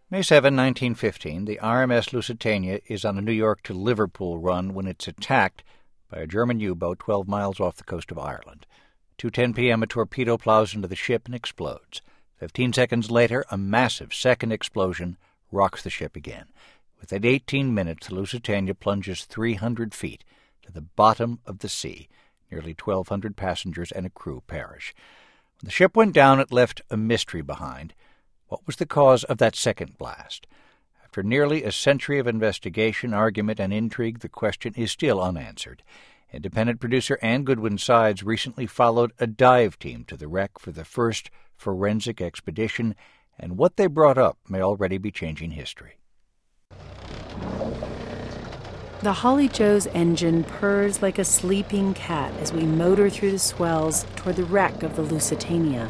May 7, 1915, the RMS Lusitania is on a New York to Liverpool run when it's attacked by a German U-boat 12 miles off the coast of Ireland. At 2:10 p.m., a torpedo plows into the ship and explodes. 15 seconds later, a massive second explosion rocks the ship again. Within 18 minutes, the Lusitania plunges 300 feet to the bottom of the sea. Nearly 1,200 passengers and a crew perish. When the ship went down, it left a mystery behind. What was the cause of that second blast? After nearly a century of investigation, argument, and intrigue, the question is still unanswered. Independent producer Ann Goodwin Sides recently followed a dive team to the wreck for the first forensic expedition, and what they brought up may already be changing history. The Holly Joe's engine purrs like a sleeping cat as we motor through the swells toward the wreck of the Lusitania.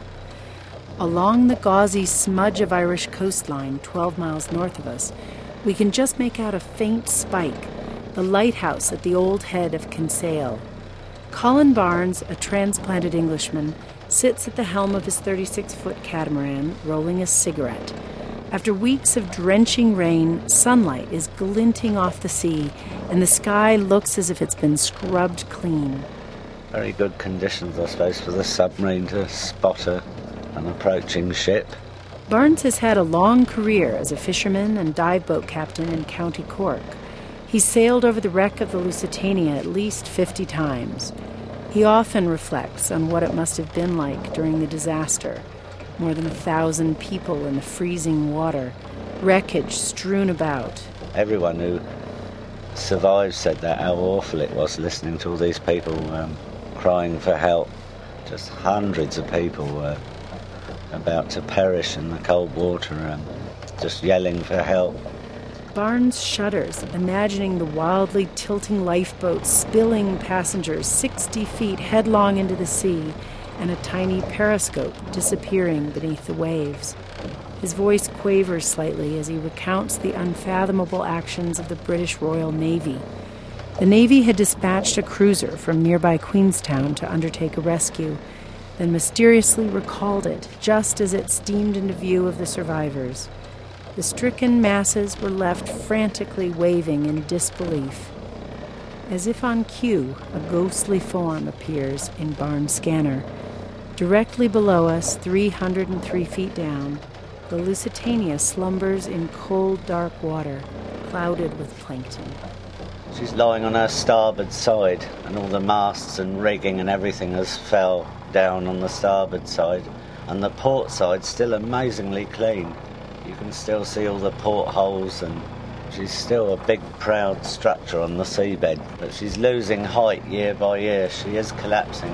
Along the gauzy smudge of Irish coastline 12 miles north of us, we can just make out a faint spike, the lighthouse at the old head of Kinsale. Colin Barnes, a transplanted Englishman, sits at the helm of his 36-foot catamaran, rolling a cigarette. After weeks of drenching rain, sunlight is glinting off the sea, and the sky looks as if it's been scrubbed clean. Very good conditions, I suppose, for the submarine to spot an approaching ship. Barnes has had a long career as a fisherman and dive boat captain in County Cork. He's sailed over the wreck of the Lusitania at least 50 times. He often reflects on what it must have been like during the disaster. More than 1,000 people in the freezing water, wreckage strewn about. Everyone who survived said that, how awful it was listening to all these people crying for help. Just hundreds of people were about to perish in the cold water, just yelling for help. Barnes shudders, imagining the wildly tilting lifeboats spilling passengers 60 feet headlong into the sea, and a tiny periscope disappearing beneath the waves. His voice quavers slightly as he recounts the unfathomable actions of the British Royal Navy. The Navy had dispatched a cruiser from nearby Queenstown to undertake a rescue, then mysteriously recalled it just as it steamed into view of the survivors. The stricken masses were left frantically waving in disbelief. As if on cue, a ghostly form appears in Barnes' scanner. Directly below us, 303 feet down, the Lusitania slumbers in cold, dark water, clouded with plankton. She's lying on her starboard side, and all the masts and rigging and everything has fell down on the starboard side, and the port side's still amazingly clean. You can still see all the portholes, and she's still a big, proud structure on the seabed, but she's losing height year by year. She is collapsing.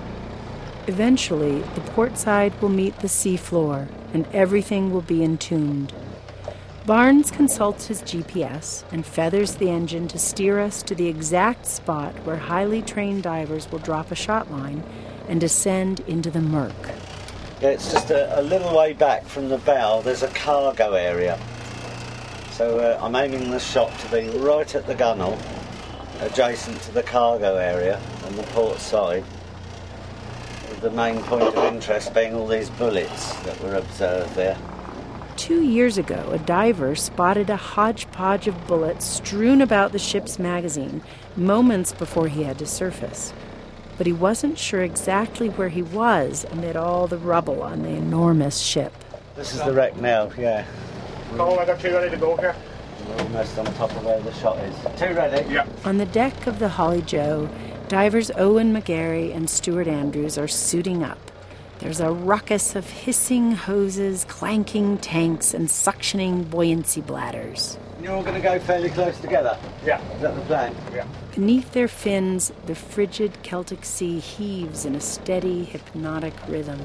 Eventually, the port side will meet the sea floor, and everything will be entombed. Barnes consults his GPS and feathers the engine to steer us to the exact spot where highly trained divers will drop a shot line and descend into the murk. Yeah, it's just a little way back from the bow. There's a cargo area. So I'm aiming the shot to be right at the gunwale, adjacent to the cargo area on the port side. The main point of interest being all these bullets that were observed there. 2 years ago, a diver spotted a hodgepodge of bullets strewn about the ship's magazine moments before he had to surface. But he wasn't sure exactly where he was amid all the rubble on the enormous ship. This is the wreck now, yeah. Oh, I got two ready to go here. We're almost on top of where the shot is. Two ready? Yeah. On the deck of the Holly Joe, divers Owen McGarry and Stuart Andrews are suiting up. There's a ruckus of hissing hoses, clanking tanks, and suctioning buoyancy bladders. You're all going to go fairly close together? Yeah. Is that the plan? Yeah. Beneath their fins, the frigid Celtic Sea heaves in a steady, hypnotic rhythm.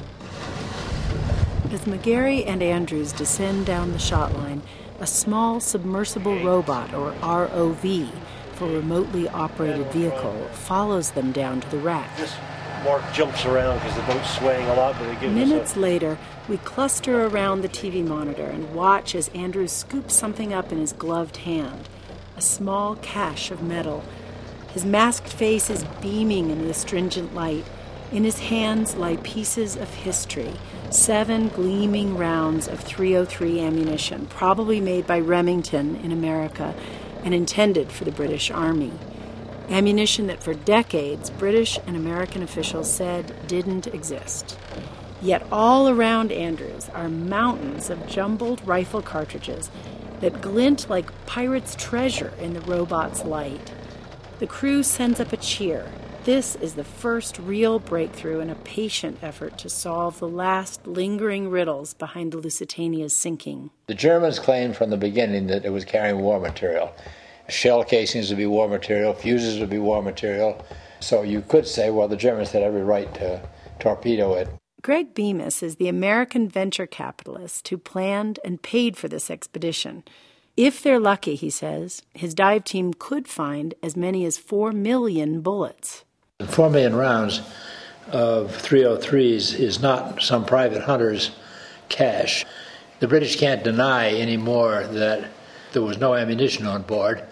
As McGarry and Andrews descend down the shot line, a small submersible robot, or ROV, for remotely operated vehicle, follows them down to the wreck. This Mark jumps around because the boat's swaying a lot, but they give Minutes later, we cluster around the TV monitor and watch as Andrews scoops something up in his gloved hand, a small cache of metal. His masked face is beaming in the astringent light. In his hands lie pieces of history, 7 gleaming rounds of .303 ammunition, probably made by Remington in America and intended for the British Army. Ammunition that for decades British and American officials said didn't exist. Yet all around Andrews are mountains of jumbled rifle cartridges that glint like pirates' treasure in the robot's light. The crew sends up a cheer. This is the first real breakthrough in a patient effort to solve the last lingering riddles behind the Lusitania's sinking. The Germans claimed from the beginning that it was carrying war material. Shell casings would be war material, fuses would be war material. So you could say, well, the Germans had every right to torpedo it. Greg Bemis is the American venture capitalist who planned and paid for this expedition. If they're lucky, he says, his dive team could find as many as 4 million bullets. 4 million rounds of .303s is not some private hunter's cache. The British can't deny anymore that there was no ammunition on board,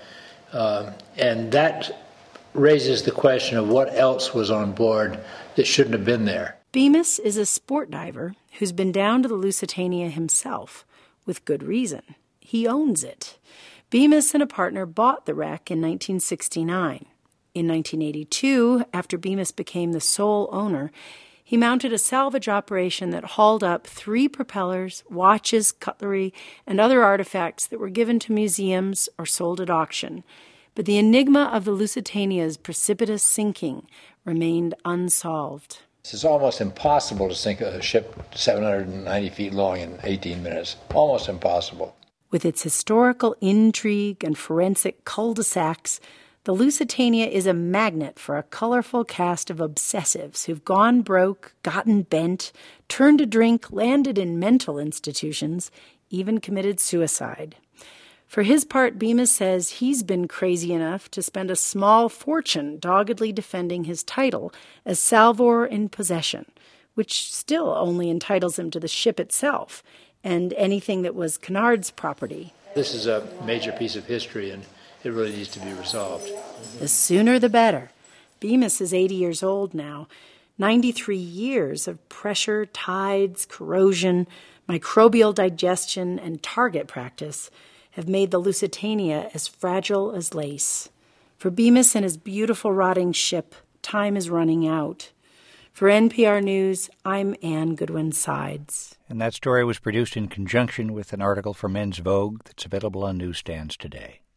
and that raises the question of what else was on board that shouldn't have been there. Bemis is a sport diver who's been down to the Lusitania himself, with good reason. He owns it. Bemis and a partner bought the wreck in 1969. In 1982, after Bemis became the sole owner, he mounted a salvage operation that hauled up 3 propellers, watches, cutlery, and other artifacts that were given to museums or sold at auction. But the enigma of the Lusitania's precipitous sinking remained unsolved. It's almost impossible to sink a ship 790 feet long in 18 minutes. Almost impossible. With its historical intrigue and forensic cul-de-sacs, the Lusitania is a magnet for a colorful cast of obsessives who've gone broke, gotten bent, turned to drink, landed in mental institutions, even committed suicide. For his part, Bemis says he's been crazy enough to spend a small fortune doggedly defending his title as salvor in possession, which still only entitles him to the ship itself and anything that was Cunard's property. This is a major piece of history, and it really needs to be resolved. The sooner the better. Bemis is 80 years old now. 93 years of pressure, tides, corrosion, microbial digestion, and target practice have made the Lusitania as fragile as lace. For Bemis and his beautiful rotting ship, time is running out. For NPR News, I'm Ann Goodwin Sides. And that story was produced in conjunction with an article for Men's Vogue that's available on newsstands today.